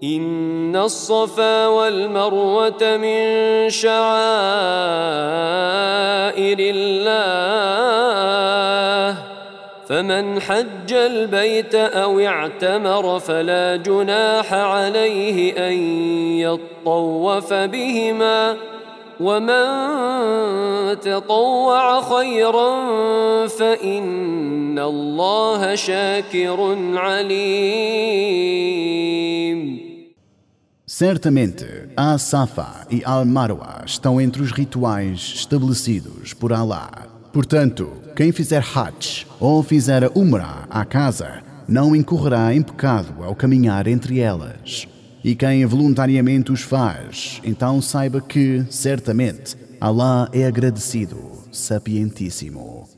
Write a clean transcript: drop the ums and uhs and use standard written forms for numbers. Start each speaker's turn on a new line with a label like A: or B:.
A: إن الصفا والمروة من شعائر الله فمن حج البيت أو اعتمر فلا جناح عليه أن يطوف بهما ومن تطوع خيرا فإن الله شاكر عليم.
B: Certamente, a Safa e Al-Marwa estão entre os rituais estabelecidos por Allah. Portanto, quem fizer Hajj ou fizer Umrah à casa, não incorrerá em pecado ao caminhar entre elas. E quem voluntariamente os faz, então saiba que, certamente, Allah é agradecido, sapientíssimo.